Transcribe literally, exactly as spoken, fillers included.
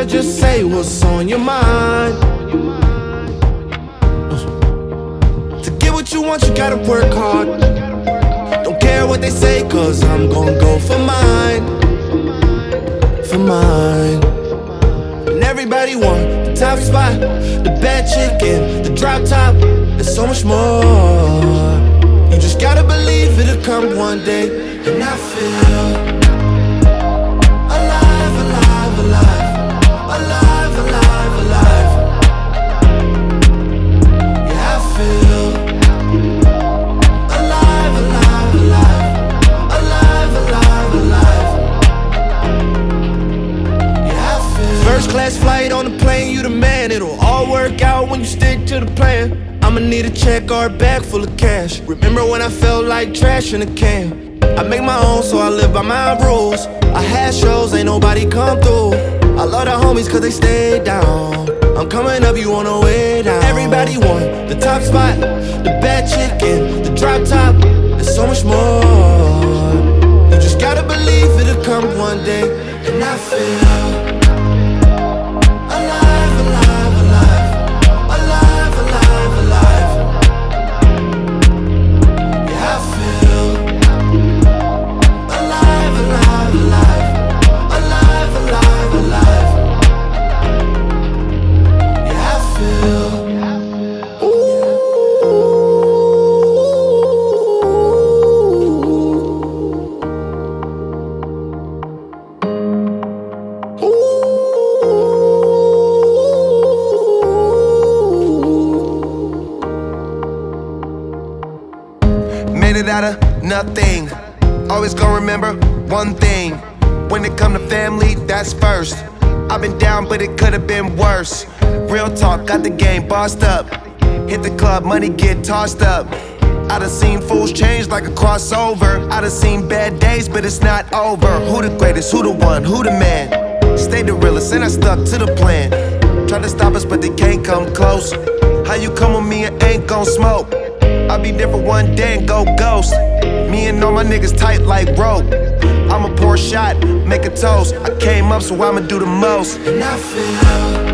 wanna just say what's on your mind. To get what you want, you gotta work hard. Don't care what they say, cause I'm gon' go for mine. For mine. And everybody want the top spot, the bad chicken, the drop top. There's so much more. You just gotta believe it'll come one day. And I feel alive, alive, alive, alive, alive, alive. Yeah, I feel alive, alive, alive, alive, alive, alive. Yeah, I feel first class flight on the plane, you the man. It'll all work out when you stick to the plan. I'ma need a check or a bag full of cash. Remember when I felt like trash in a can? I make my own, so I live by my rules. I had shows, ain't nobody come through. I love the homies cause they stay down. I'm coming up, you on the way down. Everybody want the top spot, the bad chicken, the drop top. There's so much more. You just gotta believe it'll come one day. And I feel alive, alive, alive, alive, alive, alive. Yeah, I feel alive, alive, alive, alive, alive, alive. Yeah, I feel Made it out of nothing. Always gonna remember one thing. When it come to family, that's first. I've been down, but it could've been worse. Real talk, got the game bossed up. Hit the club, money get tossed up. I done seen fools change like a crossover. I done seen bad days, but it's not over. Who the greatest, who the one, who the man? Stay the realest, and I stuck to the plan. Try to stop us, but they can't come close. How you come with me and ain't gon' smoke? I'll be different one day and go ghost. Me and all my niggas tight like rope. I'ma pour a shot, make a toast. I came up, so I'ma do the most. and I feel